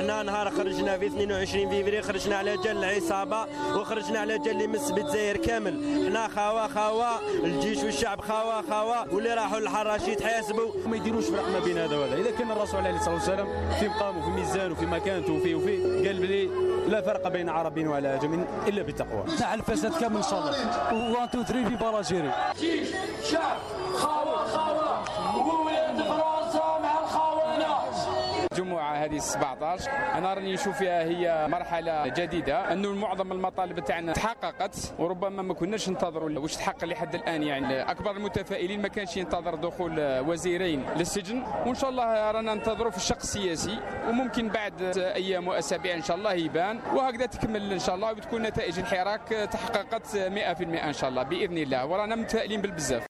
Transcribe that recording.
حنا نهار خرجنا في 22 فيفري خرجنا على جال العصابه وخرجنا على جال اللي مس بالجزائر كامل. حنا خوا الجيش والشعب خوا واللي راحوا للحراش يتحاسبوا. ما يديروش فرق ما بين هذا وهذا. اذا كان الرسول عليه الصلاه والسلام في مقامه وفي ميزانه وفي مكانته وفي قال بلي لا فرق بين عربي ولا عجم الا بالتقوى. نحل الفساد كامل ان شاء الله. 1 2 3 في بالاجيري. جيش شعب خوا وولاد فرنسا مع الخونه. الجمعة هذه 17 أنا راني نشوف فيها هي مرحلة جديدة، أنه معظم المطالب تاعنا تحققت وربما ما كناش ننتظروا واش تحقق لحد الآن. يعني أكبر المتفائلين ما كانش ينتظر دخول وزيرين للسجن، وإن شاء الله رانا ننتظروا في الشق السياسي وممكن بعد أيام وأسابيع إن شاء الله يبان، وهكذا تكمل إن شاء الله وتكون نتائج الحراك تحققت 100% إن شاء الله بإذن الله، ورانا متفائلين بالبزاف.